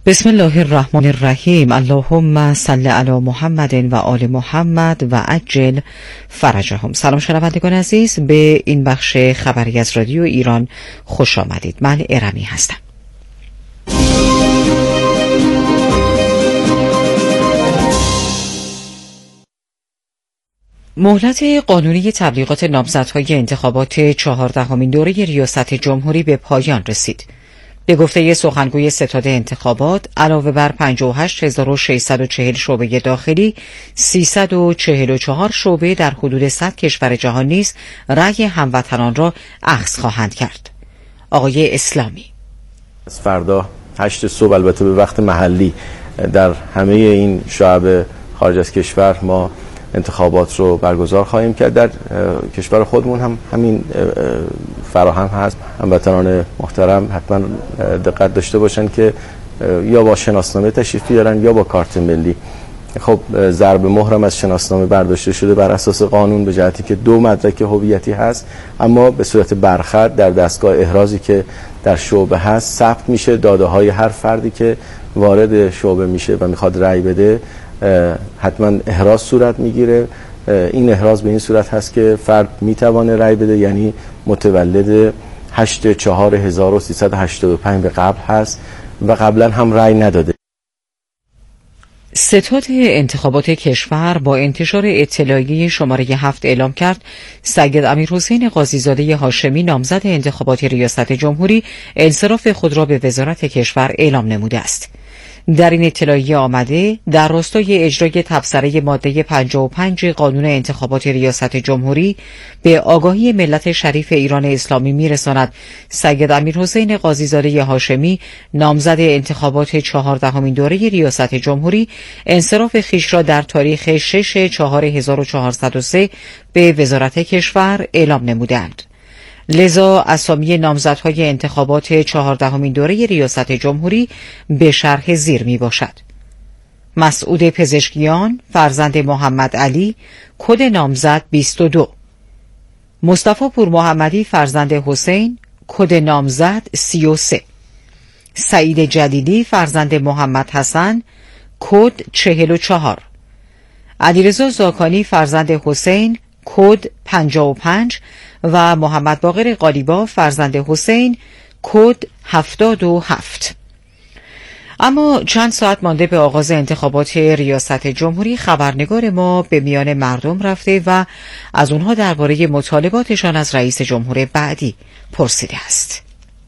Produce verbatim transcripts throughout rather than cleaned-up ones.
بسم الله الرحمن الرحیم. اللهم صل علی محمد و آل محمد و عجل فرجهم. سلام شنوندگان عزیز، به این بخش خبری از رادیو ایران خوش آمدید. من ارمی هستم. مهلت قانونی تبلیغات نامزدهای انتخابات چهاردهمین دوره ریاست جمهوری به پایان رسید. به گفته سخنگوی ستاد انتخابات، علاوه بر پنجاه و هشت هزار و ششصد و چهل شعبه داخلی، سیصد و چهل و چهار شعبه در حدود صد کشور جهان نیز رأی هموطنان را اخذ خواهند کرد. آقای اسلامی: از فردا هشت صبح، البته به وقت محلی، در همه این شعب خارج از کشور ما انتخابات رو برگزار خواهیم کرد. در کشور خودمون هم همین فراهم هست. هموطنان محترم حتما دقت داشته باشن که یا با شناسنامه تشریف بیارن یا با کارت ملی. خب ضرب مهرم از شناسنامه برداشته شده بر اساس قانون، به جهتی که دو مدرک هویتی هست، اما به صورت برخط در دستگاه احرازی که در شعبه هست ثبت میشه. داده های هر فردی که وارد شعبه میشه و میخواد رأی بده حتما احراز صورت میگیره. این احراز به این صورت هست که فرد میتوانه رأی بده، یعنی متولد هشت چهار هزار و سیصد و هشتاد و پنج به قبل هست و قبلا هم رأی نداده. ستاد انتخابات کشور با انتشار اطلاعیه شماره هفت اعلام کرد سید امیرحسین قاضیزاده هاشمی، نامزد انتخابات ریاست جمهوری، انصراف خود را به وزارت کشور اعلام نموده است. در این اطلاعیه آمده در راستای اجرای تبصره ماده پنجاه و پنج قانون انتخابات ریاست جمهوری به آگاهی ملت شریف ایران اسلامی میرساند سید امیرحسین قاضیزاده هاشمی، نامزد انتخابات چهاردهمین دوره ریاست جمهوری، انصراف خویش را در تاریخ شش چهار هزار و چهارصد و سه به وزارت کشور اعلام نمودند. لذا اسامی نامزدهای انتخابات چهاردهمین دوره ریاست جمهوری به شرح زیر می باشد: مسعود پزشکیان فرزند محمد علی، کد نامزد بیست و دو. مصطفی پور محمدی فرزند حسین، کد نامزد سی و سه. سعید جلیلی فرزند محمد حسن، کد چهل و چهار. علیرضا زاکانی فرزند حسین، کد پنجاه و پنج و محمد باقر قالیباف فرزند حسین، کد هفتاد و هفت. اما چند ساعت مانده به آغاز انتخابات ریاست جمهوری، خبرنگار ما به میان مردم رفته و از اونها درباره مطالباتشان از رئیس جمهور بعدی پرسیده است.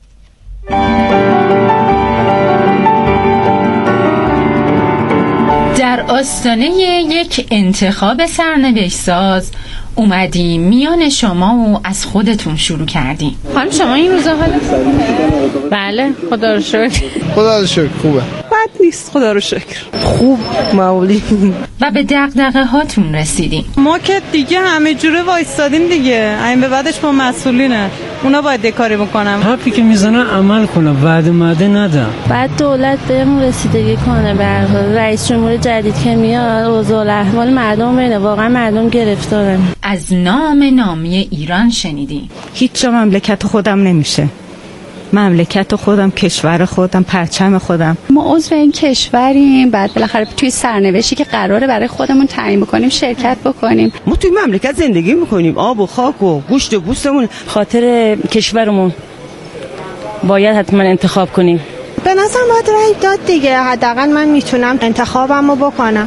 در آستانه یک انتخاب سرنوشت ساز اومدیم میان شما و از خودتون شروع کردیم. خانم شما این روزا حالتون خوبه؟ بله خدا رو شکر. خدا رو شکر خوبه. بد نیست خدا رو شکر. خوب معمولی. و به دغدغه هاتون رسیدیم. ما که دیگه همه جوره وایستادیم دیگه. این به بعدش با مسئولینه. اونا باید کاری بکنن. حرفی که میزنن عمل کنه، وعده مده نده. بعد دولت بهمون رسیدگی کنه. به هر حال رئیس جمهور جدید که میاد اوضاع احوال مردم ببینه. واقعا مردم گرفتارن. از نام نامی ایران شنیدیم. هیچ جا مملکت خودم نمیشه. مملکت خودم، کشور خودم، پرچم خودم. ما عضو این کشوریم، بعد بالاخره توی سرنوشتی که قراره برای خودمون تعیین بکنیم شرکت بکنیم. ما توی مملکت زندگی میکنیم، آب و خاک و گوشت و گوستمون. خاطر کشورمون باید حتما انتخاب کنیم. به نظر باید رأی داد دیگه. حداقل من میتونم انتخابمو بکنم.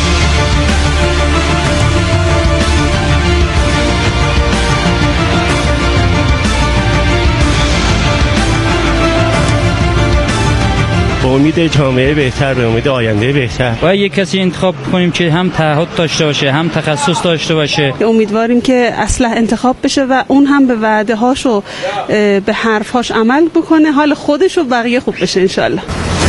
به امید جامعه بهتر، به امید آینده بهتر. باید یک کسی انتخاب کنیم که هم تعهد داشته باشه، هم تخصص داشته باشه. امیدواریم که اصلا انتخاب بشه و اون هم به وعده هاش و به حرفهاش عمل بکنه، حال خودش و بقیه خوب بشه انشالله.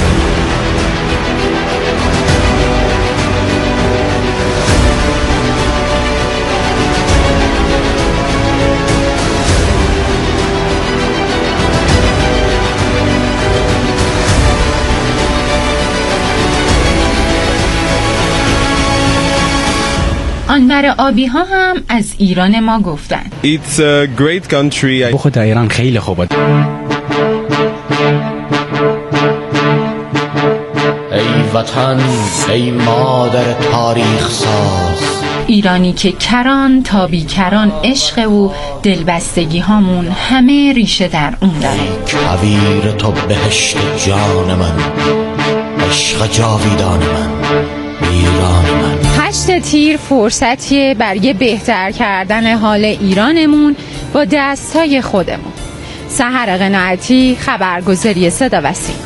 آنور آبی ها هم از ایران ما گفتن. It's a great country. خود ایران خیلی خوبه. وطن ای مادر تاریخ ساز. ایرانی که کران تا بیکران عشق و دلبستگی هامون همه ریشه در اون داره. کویر تو بهشت جان من، عشق جاویدان من، ایران من. هشت تیر فرصتیه برای بهتر کردن حال ایرانمون با دستای خودمون. سحر قناعتی، خبرگزاری صدا و سیما.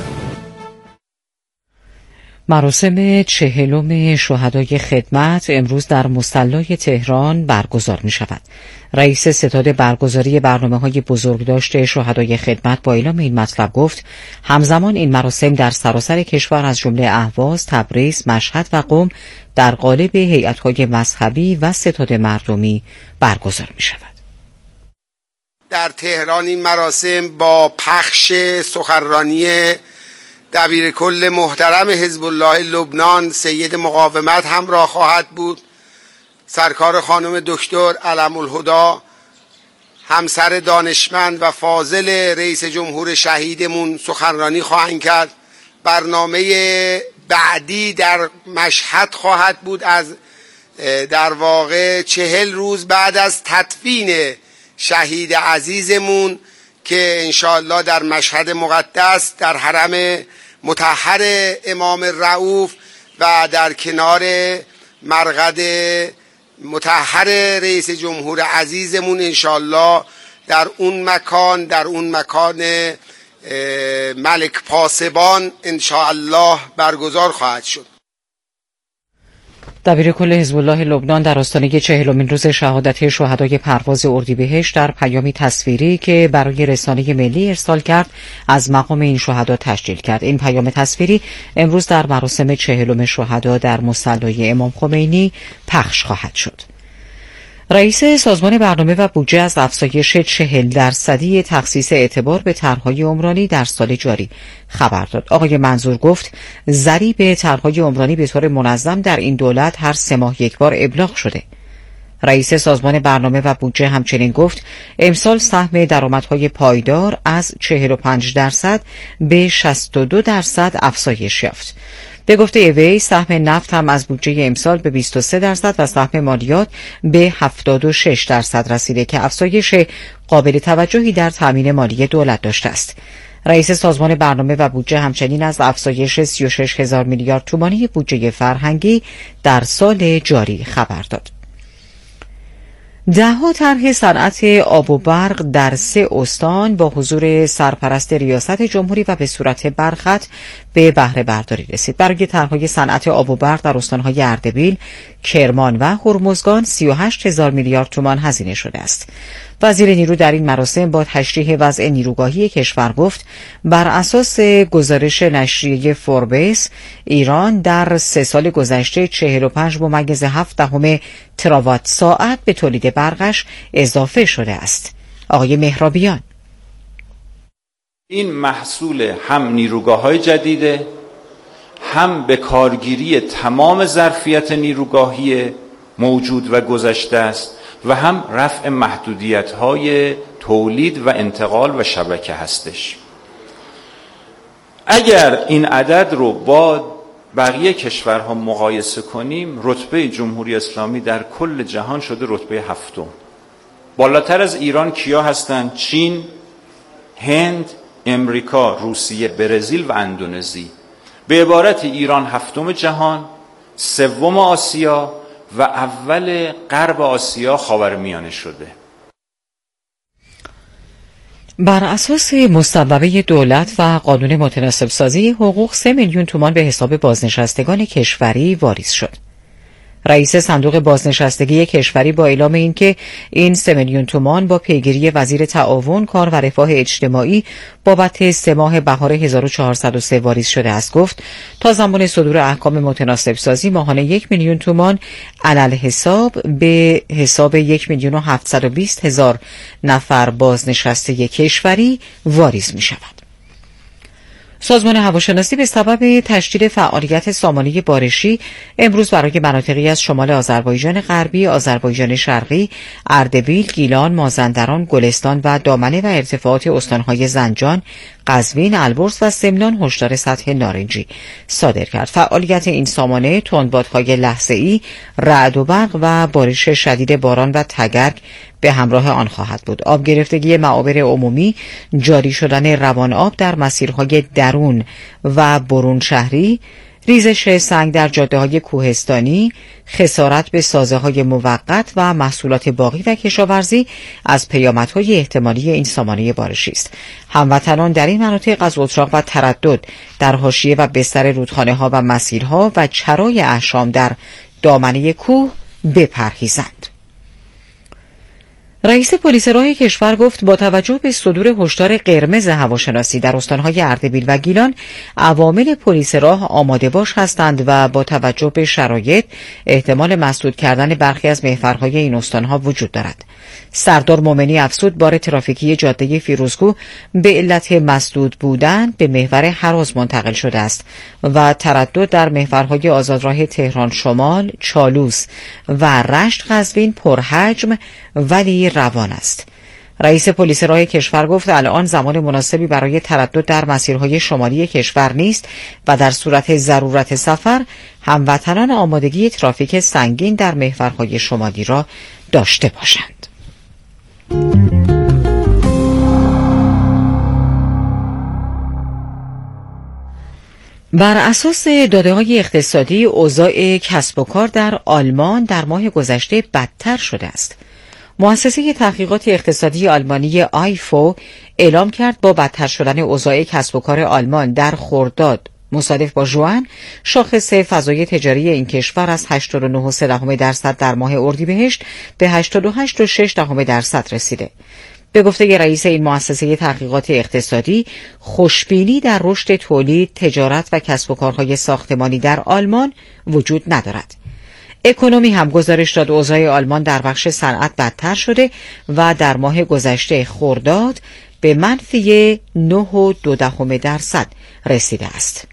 مراسم چهلم شهدای خدمت امروز در مصلی تهران برگزار می شود. رئیس ستاد برگزاری برنامه‌های بزرگداشت شهدای خدمت با اعلام این مطلب گفت همزمان این مراسم در سراسر کشور از جمله اهواز، تبریز، مشهد و قم در قالب هیئت‌های مذهبی و ستاد مردمی برگزار می شود. در تهران این مراسم با پخش سخنرانی دبیر کل محترم حزب الله لبنان سید مقاومت همراه خواهد بود. سرکار خانم دکتر علم الهدا همسر دانشمند و فاضل رئیس جمهور شهیدمون سخنرانی خواهند کرد. برنامه بعدی در مشهد خواهد بود از در واقع چهل روز بعد از تدفین شهید عزیزمون که انشاءالله در مشهد مقدس در حرم مطهر امام رؤوف و در کنار مرقد مطهر رئیس جمهور عزیزمون انشاءالله در اون مکان در اون مکان ملک پاسبان انشاءالله برگزار خواهد شد. دبیر کل حزب الله لبنان در آستانه چهلمین روز شهادت شهدای پرواز اردیبهشت در پیامی تصویری که برای رسانه ملی ارسال کرد از مقام این شهدا تسجیل کرد. این پیام تصویری امروز در مراسم چهلم شهدا در مصلی امام خمینی پخش خواهد شد. رئیس سازمان برنامه و بودجه از افزایش چهل درصدی تخصیص اعتبار به طرح‌های عمرانی در سال جاری خبر داد. آقای منظور گفت ضریب طرح‌های عمرانی به طور منظم در این دولت هر سه ماه یک بار ابلاغ شده. رئیس سازمان برنامه و بودجه همچنین گفت امسال سهم درآمدهای پایدار از چهل و پنج درصد به شصت و دو درصد افزایش یافت. به گفته وی سهم نفت هم از بودجه امسال به بیست و سه درصد و سهم مالیات به هفتاد و شش درصد رسیده که افزایش قابل توجهی در تامین مالی دولت داشته است. رئیس سازمان برنامه و بودجه همچنین از افزایش سی و شش هزار میلیارد تومانی بودجه فرهنگی در سال جاری خبر داد. ده‌ها طرح صنعت آب و برق در سه استان با حضور سرپرست ریاست جمهوری و به صورت برخط به بهره برداری رسید. برای طرح‌های صنعت آب و برق در استان‌های اردبیل، کرمان و هرمزگان سی و هشت هزار میلیارد تومان هزینه شده است. وزیر نیرو در این مراسم با تشریح وضع نیروگاهی کشور گفت بر اساس گزارش نشریه فوربس ایران در سه سال گذشته چهل و پنج ممیز هفت دهم تراوات ساعت به تولید برقش اضافه شده است. آقای مهرابیان: این محصول هم نیروگاه‌های جدیده، هم به کارگیری تمام ظرفیت نیروگاهی موجود و گذشته است و هم رفع محدودیت‌های تولید و انتقال و شبکه هستش. اگر این عدد رو با بقیه کشورها مقایسه کنیم، رتبه جمهوری اسلامی در کل جهان شده رتبه هفتم. بالاتر از ایران کیا هستند؟ چین، هند، امریکا، روسیه، برزیل و اندونزی. به عبارت ایران هفتم جهان، سوم آسیا و اول غرب آسیا خاورمیانه شده. بر اساس مصوبه دولت و قانون متناسب سازی حقوق سه میلیون تومان به حساب بازنشستگان کشوری واریز شد. رئیس صندوق بازنشستگی کشوری با اعلام اینکه این سه میلیون تومان با پیگیری وزیر تعاون، کار و رفاه اجتماعی بابت سه ماه بهار هزار و چهارصد و سه واریز شده است گفت تا زمان صدور احکام متناسب سازی ماهانه یک میلیون تومان علل حساب به حساب یک میلیون و هفتصد و بیست هزار نفر بازنشسته کشوری واریز می شود. سازمان هواشناسی به سبب تشدید فعالیت سامانه بارشی امروز برای مناطقی از شمال آذربایجان غربی، آذربایجان شرقی، اردبیل، گیلان، مازندران، گلستان و دامنه و ارتفاعات استانهای زنجان، قزوین، البرز و سمنان هشدار سطح نارنجی صادر کرد. فعالیت این سامانه تندبادهای لحظه‌ای، رعد و برق و بارش شدید باران و تگرگ به همراه آن خواهد بود. آب گرفتگی معابر عمومی، جاری شدن روان آب در مسیرهای درون و برون شهری، ریزش سنگ در جاده‌های کوهستانی، خسارت به سازه‌های موقت و محصولات باغی و کشاورزی از پیامدهای احتمالی این سامانه بارشی است. هموطنان در این مناطق از اتراق و تردد در حاشیه و بستر رودخانه‌ها و مسیرها و چرای احشام در دامنه کوه بپرهیزند. رئیس پلیس راه کشور گفت با توجه به صدور هشدار قرمز هواشناسی در استانهای اردبیل و گیلان، عوامل پلیس راه آماده باش هستند و با توجه به شرایط احتمال مسدود کردن برخی از محورهای این استانها وجود دارد. سردار مومنی افزود بار ترافیکی جاده فیروزکوه به علت مسدود بودن به محور هراز منتقل شده است و تردد در محورهای آزادراه تهران شمال، چالوس و رشت قزوین پرحجم ولی روان است. رئیس پلیس راه کشور گفت الان زمان مناسبی برای تردد در مسیرهای شمالی کشور نیست و در صورت ضرورت سفر هموطنان آمادگی ترافیک سنگین در محورهای شمالی را داشته باشند. بر اساس داده‌های اقتصادی، اوضاع کسب و کار در آلمان در ماه گذشته بدتر شده است. مؤسسه تحقیقات اقتصادی آلمانی آیفو اعلام کرد با بدتر شدن اوضاع کسب و کار آلمان در خرداد مصادف با ژوئن، شاخص فضای تجاری این کشور از هشتاد و نه و سه دهم درصد در ماه اردیبهشت به هشتاد و هشت و شش دهم درصد رسیده. به گفته رئیس این مؤسسه تحقیقات اقتصادی، خوشبینی در رشد تولید، تجارت و کسب و کارهای ساختمانی در آلمان وجود ندارد. اکونومی هم گزارش داد اوضاع آلمان در بخش صنعت بدتر شده و در ماه گذشته خرداد به منفی نه و دو دهم درصد رسیده است.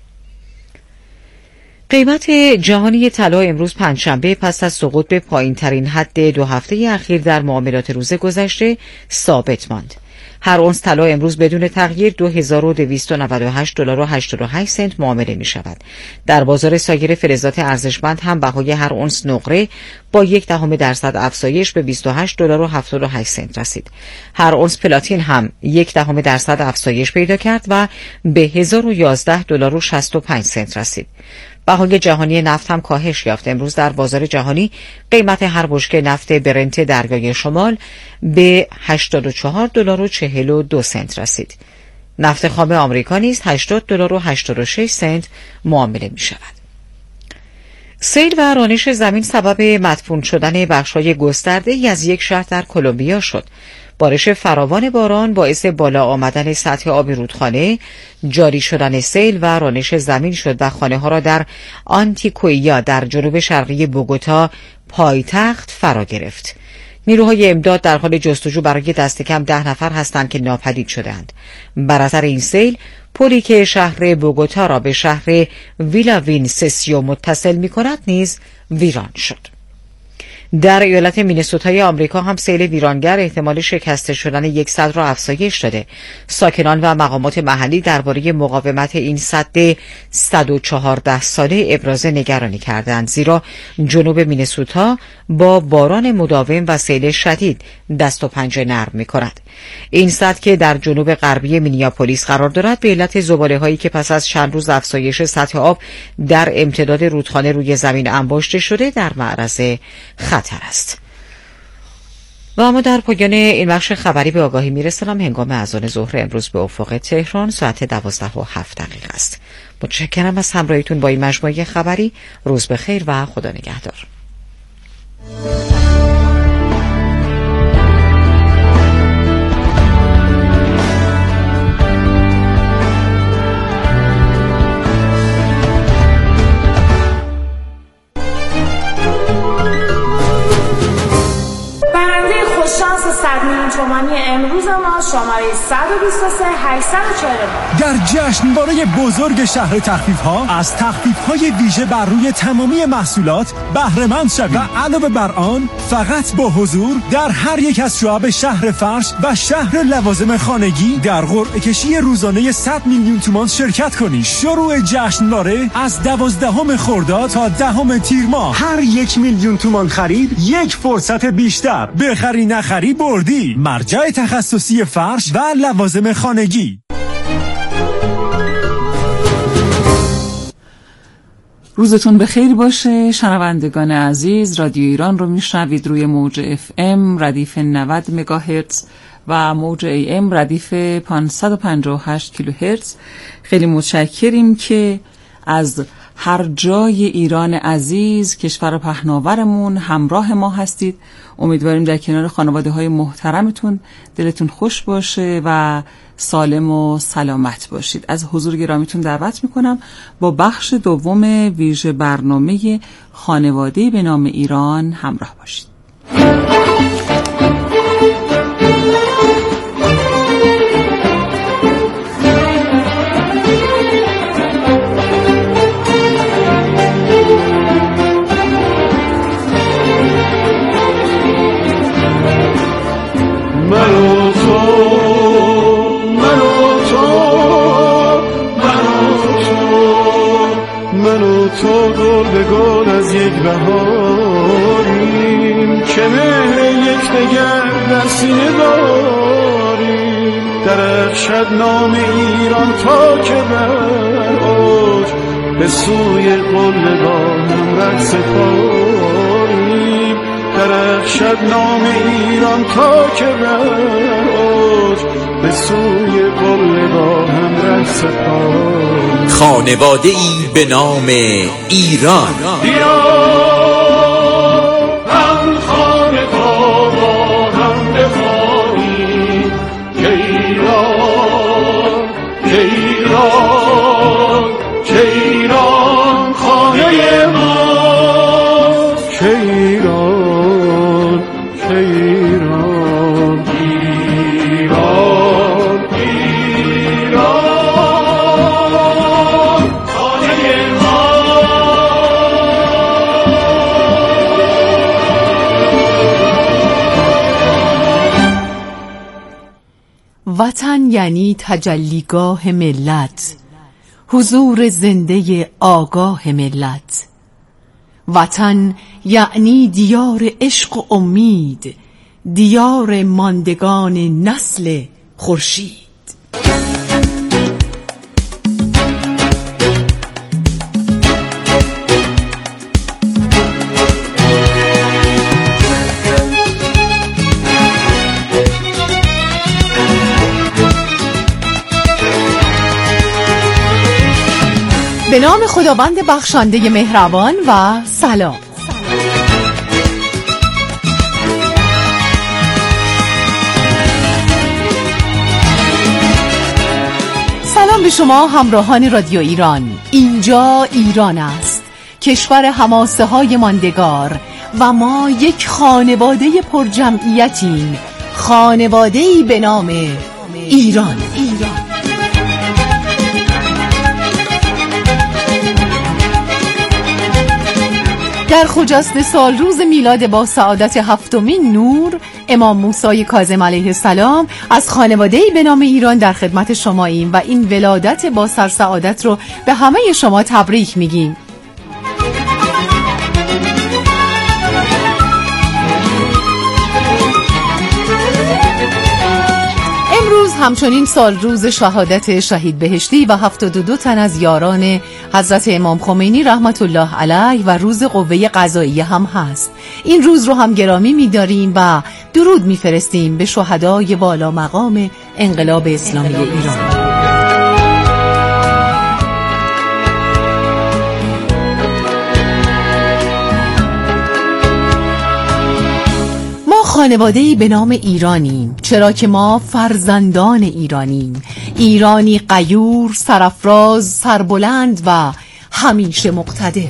قیمت جهانی طلا امروز پنجشنبه پس از سقوط به پایین‌ترین حد دو هفته اخیر در معاملات روز گذشته ثابت ماند. هر اونس طلا امروز بدون تغییر دو هزار و دویست و نود و هشت دلار و هشتاد و هشت سنت معامله می شود. در بازار سایر فلزات ارزشمند هم بهای هر اونس نقره با یک دهم درصد افزایش به بیست و هشت دلار و هفتاد و هشت سنت رسید. هر اونس پلاتین هم یک دهم درصد افزایش پیدا کرد و به هزار و یازده دلار و شصت و پنج سنت رسید. بهای جهانی نفت هم کاهش یافت. امروز در بازار جهانی قیمت هر بشکه نفت برنت دریای شمال به هشتاد و چهار دلار و چهل و دو سنت رسید. نفت خام آمریکا نیز هشتاد دلار و هشتاد و شش سنت معامله می شود. سیل و رانش زمین سبب مدفون شدن بخش‌های گسترده‌ای از یک شهر در کلمبیا شد. بارش فراوان باران باعث بالا آمدن سطح آب رودخانه، جاری شدن سیل و رانش زمین شد و خانه‌ها را در آنتیکویا در جنوب شرقی بوگوتا پایتخت فرا گرفت. نیروهای امداد در حال جستجو برای دست کم ده نفر هستند که ناپدید شدند. بر اثر این سیل، پلی که شهر بوگوتا را به شهر ویلاوینسسیو متصل می‌کند نیز ویران شد. در ایالت مینسوتای آمریکا هم سیل ویرانگر احتمال شکسته شدن یک سد را افزایش داده. ساکنان و مقامات محلی درباره مقاومت این سد صد و چهارده ساله ابراز نگرانی کردند، زیرا جنوب مینسوتا با باران مداوم و سیل شدید دست و پنجه نرم می‌کند. این سد که در جنوب غربی مینیاپولیس قرار دارد به علت زباله‌هایی که پس از چند روز افزایش سطح آب در امتداد رودخانه روی زمین انباشته شده در معرض خطر است. و اما در پایان این بخش خبری به آگاهی میرسانم هنگام اذان ظهر امروز به افق تهران ساعت دوازده و هفت دقیقه است. متشکرم از همراهیتون با این مجموعه خبری. روز بخیر و خدا نگهدار. شانس صد میلیون تومانی امروز ما شماره صد و بیست و سه هشتصد و چهل و نه. در جشنواره بزرگ شهر تخفیف‌ها از تخفیف‌های ویژه بر روی تمامی محصولات بهره مند شوید و علاوه بر آن فقط با حضور در هر یک از شعب شهر فرش و شهر لوازم خانگی در قرعه کشی روزانه صد میلیون تومان شرکت کنید. شروع جشنواره از دوازدهم خرداد تا دهم تیر ماه. هر یک میلیون تومان خرید یک فرصت بیشتر. بخری نخری بردی. مرجع تخصصی فرش و لوازم خانگی. روزتون بخیر باشه شنوندگان عزیز. رادیو ایران رو میشنوید روی موج اف ام ردیف نود مگاهرتز و موج ای ام ردیف پانصد و پنجاه و هشت کیلوهرتز. خیلی متشکریم که از هر جای ایران عزیز، کشور پهناورمون همراه ما هستید. امیدواریم در کنار خانواده های محترمتون دلتون خوش باشه و سالم و سلامت باشید. از حضور گرامیتون دعوت میکنم با بخش دوم ویژه برنامه خانواده به نام ایران همراه باشید. منو تو منو تو منو تو منو تو گل به گل از یک بهاریم که مهر یکدیگر در سینه داریم. درخشد نام ایران تا که بر اوج به سوی قله با هم رقص پاریم. درخشد نام ایران تا که بر اوج به سوی قله با هم رقص پاریم. خانواده ای به نام ایران. هم خانه تا با هم بخوانیم که ایران که ایران که ایران خانه ماست. که ایران که ایران ایران ایران خانه وطن یعنی تجلیگاه ملت، حضور زنده آگاه ملت. وطن یعنی دیار عشق و امید، دیار ماندگان نسل خورشید. به نام خداوند بخشنده مهربان و سلام. سلام به شما همراهان رادیو ایران. اینجا ایران است، کشور حماسه های ماندگار و ما یک خانواده پرجمعیتیم، خانواده‌ای به نام ایران. ایران در خجسته سال روز میلاد با سعادت هفتمین نور امام موسی کاظم علیه السلام از خانواده‌ای به نام ایران در خدمت شماییم و این ولادت با سرسعادت رو به همه شما تبریک میگیم. همچنین سال روز شهادت شهید بهشتی و هفتاد و دو تن از یاران حضرت امام خمینی رحمت الله علیه و روز قوه قضاییه هم هست. این روز رو هم گرامی می‌داریم و درود می‌فرستیم به شهدای والا مقام انقلاب اسلامی ایران. خانواده‌ای به نام ایرانیم، چرا که ما فرزندان ایرانیم. ایرانی غیور، سرافراز، سربلند و همیشه مقتدر.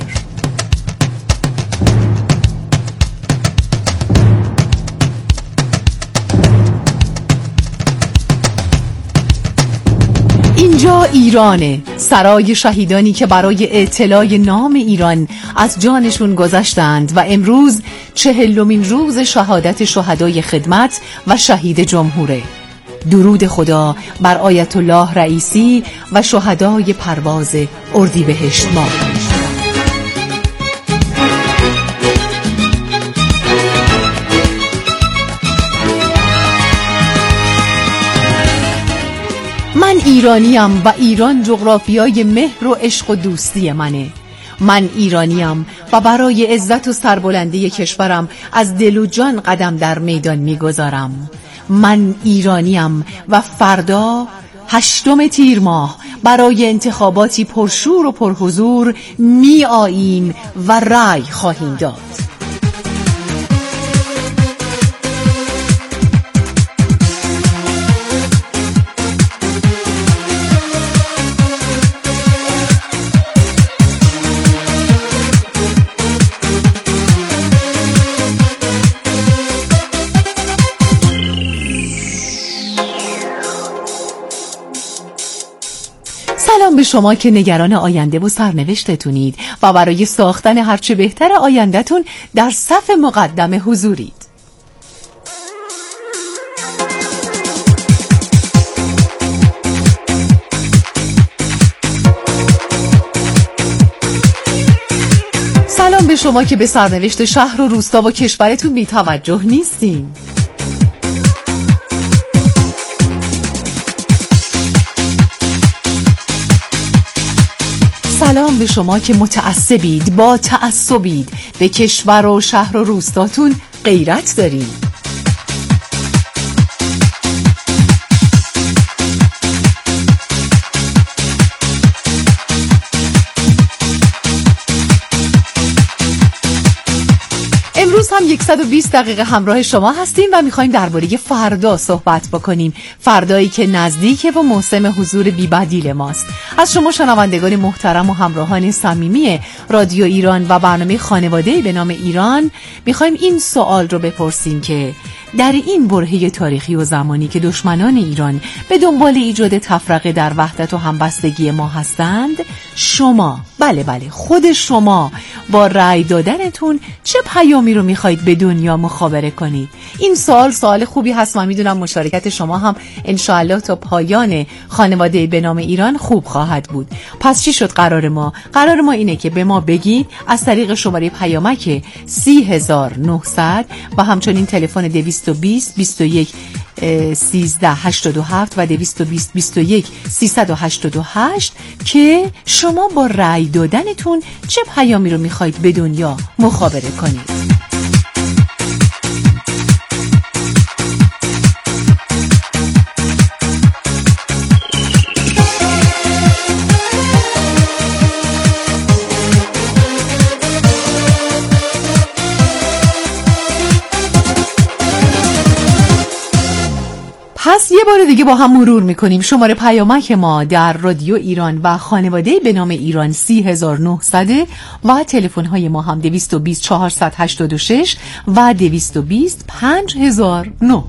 اینجا ایرانه، سرای شهیدانی که برای اطلاع نام ایران از جانشون گذشتند و امروز چهلمین روز شهادت شهدای خدمت و شهید جمهوره. درود خدا بر آیت الله رئیسی و شهدای پرواز اردیبهشت ماه. من ایرانیم و ایران جغرافیای مهر و عشق و دوستی منه. من ایرانیم و برای عزت و سربلندی کشورم از دل و جان قدم در میدان میگذارم. من ایرانیم و فردا هشتم تیر ماه برای انتخاباتی پرشور و پرحضور می آییم و رأی خواهیم داد. سلام به شما که نگران آینده و سرنوشتتونید و برای ساختن هرچه بهتر آیندهتون در صف مقدم حضورید. سلام به شما که به سرنوشت شهر و روستا و کشورتون بی توجه نیستین. سلام به شما که متعصبید، با تعصبید، به کشور و شهر و روستاتون غیرت دارید. امروز هم صد و بیست دقیقه همراه شما هستیم و میخوایم درباره فردا صحبت بکنیم. فردایی که نزدیکه و موسم حضور بی‌بدیل ماست. از شما شنوندگان محترم و همراهان صمیمی رادیو ایران و برنامه خانواده‌ای به نام ایران میخوایم این سوال رو بپرسیم که در این برهه تاریخی و زمانی که دشمنان ایران به دنبال ایجاد تفرقه در وحدت و همبستگی ما هستند، شما، بله بله خود شما با رأی دادنتون چه پیامی رو میخواید به دنیا مخابره کنید؟ این سوال سوال خوبی هست. من میدونم مشارکت شما هم انشاءالله تا پایان خانواده به نام ایران خوب خواهد بود. پس چی شد قرار ما؟ قرار ما اینه که به ما بگید از طریق شماره پیامک سی هزار و نهصد و همچنین تلفن دویست و بیست بیست و یک سیزده هشتاد و هفت و دویست و بیست بیست و یک سیصد و هشتاد و هشت که شما با رأی دادنتون چه پیامی رو میخواید به دنیا مخابره کنید. پس یه بار دیگه با هم مرور میکنیم. شماره پیامک ما در رادیو ایران و خانواده به نام ایران سی هزار و نهصد و تلفن های ما هم دویست و بیست چهارصد و هشتاد و شش و دویست و بیست پنج هزار و نه.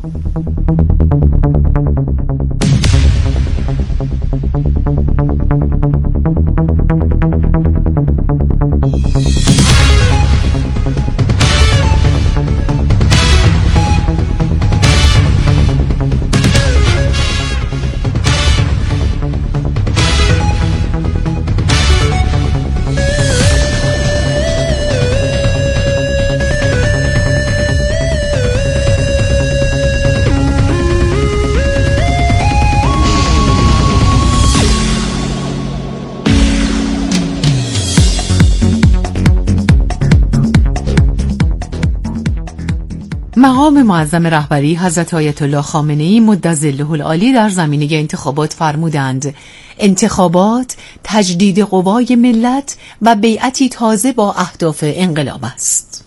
مقام معظم رهبری حضرت آیت الله خامنه‌ای مد ظله العالی در زمینه انتخابات فرمودند: انتخابات تجدید قوای ملت و بیعتی تازه با اهداف انقلاب است.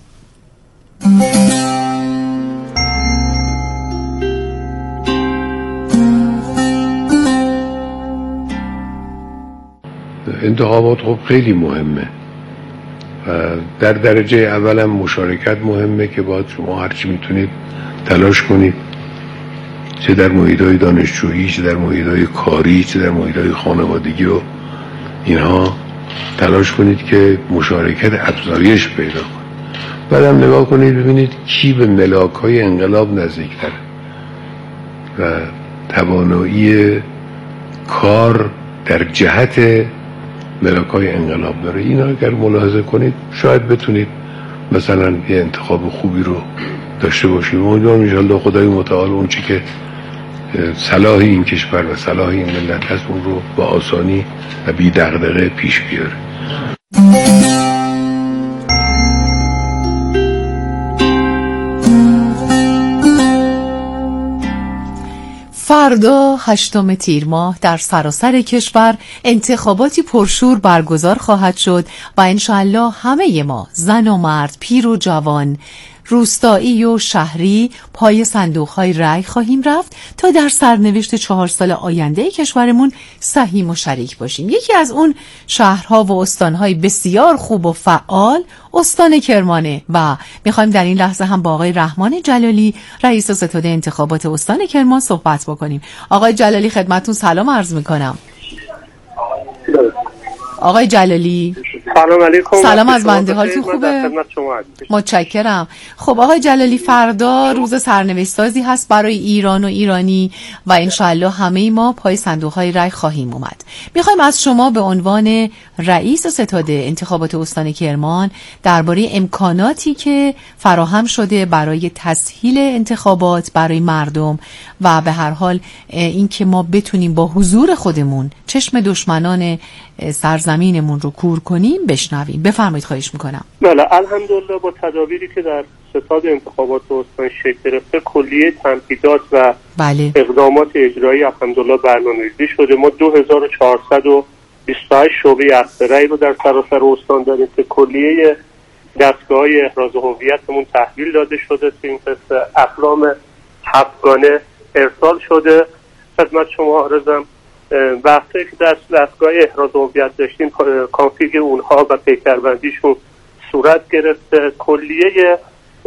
انتخابات خب خیلی مهمه و در درجه اولم مشارکت مهمه که باید شما هرچی میتونید تلاش کنید چه در محیط‌های دانشجویی، چه در محیط‌های کاری، چه در محیط‌های خانوادگی و اینها تلاش کنید که مشارکت افزایش پیدا کنید. بعدم نگاه کنید ببینید کی به ملاک‌های انقلاب نزدیک‌تره و توانایی کار در جهت ملاک‌های انقلاب داره. اینا اگر ملاحظه کنید شاید بتونید مثلا یه انتخاب خوبی رو داشته باشیم. امیدوارم ان شاءالله خدای متعال اون چی که صلاح این کشور و صلاح این ملت هست اون رو با آسانی و بی دغدغه پیش بیاره. فردا هشتم تیر ماه در سراسر کشور انتخاباتی پرشور برگزار خواهد شد و انشاءالله همه ما زن و مرد، پیر و جوان، روستایی و شهری پای صندوق‌های رأی خواهیم رفت تا در سرنوشت چهار سال آینده کشورمون سهیم و شریک باشیم. یکی از اون شهرها و استانهای بسیار خوب و فعال استان کرمانه و میخوایم در این لحظه هم با آقای رحمان جلالی رئیس ستاد انتخابات استان کرمان صحبت بکنیم. آقای جلالی خدمتتون سلام عرض میکنم. آقای جلالی سلام علیکم. سلام از بنده، حالتون خوبه؟ متشکرم. خب آقای جلالی فردا روز سرنوشت سازی هست برای ایران و ایرانی و انشاءالله همه ما پای صندوق‌های رای خواهیم اومد. میخوایم از شما به عنوان رئیس ستاد انتخابات استان کرمان درباره امکاناتی که فراهم شده برای تسهیل انتخابات برای مردم و به هر حال این که ما بتونیم با حضور خودمون چشم دشمنان سرزمینمون رو کور کنیم بشنویم. بفرمایید خواهش میکنم. بله الحمدلله با تدابیری که در ستاد انتخابات استان شکل گرفته کلیه تمهیدات و بله. اقدامات اجرایی الحمدلله برنامه‌ریزی شده. ما دو هزار و چهارصد و بیست و هشت شعبه اخذ رأی رو در سراسر استان داریم که کلیه دستگاه‌های احراز هویتمون تحویل داده شده. این قصه اقلام هفتگانه ارسال شده. خدمت شما عرضم وقتی که در دستگاه احراز هویت داشتیم کانفیگ اونها و پیکربندیشون صورت گرفته. کلیه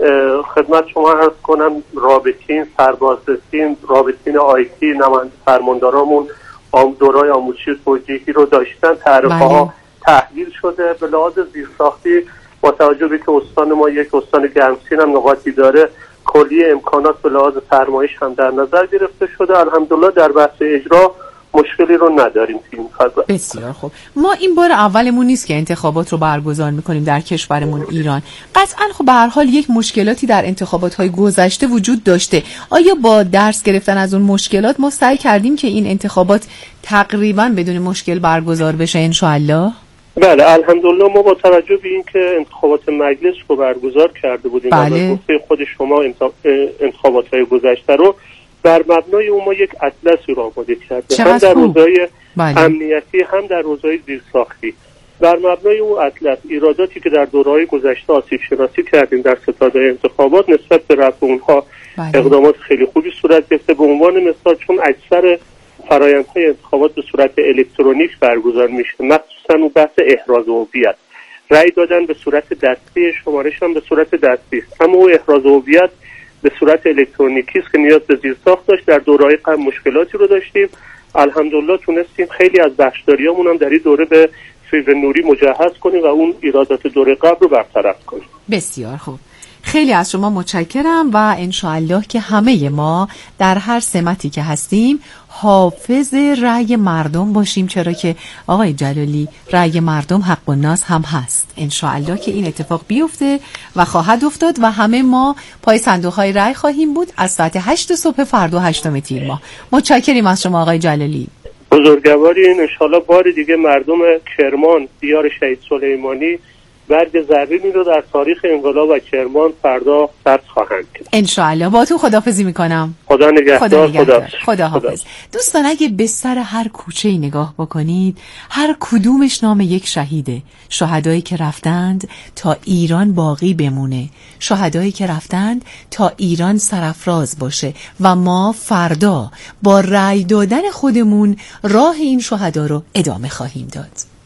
خدمت شما عرض کنم رابطین، سربازرسین، رابطین آیتی، نماینده فرماندارامون دورای آموزشی توجیهی رو داشتن. تعرفه ها تحویل شده. به لحاظ زیرساختی با توجه به که استان ما یک استان گرمسین هم نقاطی داره کلیه امکانات به لحاظ فرمایش هم در نظر گرفته شده. الحمدلله در بحث اجرا مشکلی رو نداریم تو این فضا. بسیار خوب. ما این بار اولمون نیست که انتخابات رو برگزار میکنیم در کشورمون ایران. قطعاً خب به هر حال یک مشکلاتی در انتخابات‌های گذشته وجود داشته. آیا با درس گرفتن از اون مشکلات ما سعی کردیم که این انتخابات تقریباً بدون مشکل برگزار بشه ان شاء الله؟ بله الحمدلله ما با توجه به این که انتخابات مجلس رو برگزار کرده بودیم بله. و گفته خود شما انتخابات‌های گذشته رو بر مبنای اون ما یک اطلسی رو آماده کردیم هم در حوزه‌های امنیتی هم در حوزه‌های زیرساختی. بر مبنای اون اطلس ایراداتی که در دوره‌های گذشته آسیب شناسی کردیم در ستاد انتخابات نسبت به رفع اونها بله. اقدامات خیلی خوبی صورت گرفته. به عنوان مثال چون اکثر فرآیندهای انتخابات به صورت الکترونیک برگزار میشه مخصوصا اون بحث احراز هویت رأی دادن به صورت دستی شمارش هم به صورت دستی است، اما اون احراز هویت به صورت الکترونیکی است که نیاز به زیرساخت داشت. در دوره‌های قبل مشکلاتی رو داشتیم. الحمدلله تونستیم خیلی از بخشداریامون هم در این دوره به فیبر نوری مجهز کنیم و اون ایرادات دوره قبل رو برطرف کنیم. بسیار خوب. خیلی از شما متشکرم و انشاءالله که همه ما در هر سمتی که هستیم حافظ رأی مردم باشیم، چرا که آقای جلالی رأی مردم حق الناس هم هست. انشاءالله که این اتفاق بیفته و خواهد افتاد و همه ما پای صندوق‌های رأی خواهیم بود از ساعت هشت صبح فردا هشتم تیر ماه. متشکریم از شما آقای جلالی. بزرگوارین. انشاءالله بار دیگه مردم کرمان دیار شهید سلیمانی برگ زرینی رو در تاریخ انقلاب و کرمان فردا ثبت خواهند کرد. انشاءالله. با تو خداحافظی میکنم. خدا نگهدار. خدا نگهدار. خدا حافظ. دوستان اگه به سر هر کوچه‌ای نگاه بکنید هر کدومش نام یک شهیده. شهدایی که رفتند تا ایران باقی بمونه، شهدایی که رفتند تا ایران سرافراز باشه و ما فردا با رأی دادن خودمون راه این شهدا رو ادامه خواهیم داد.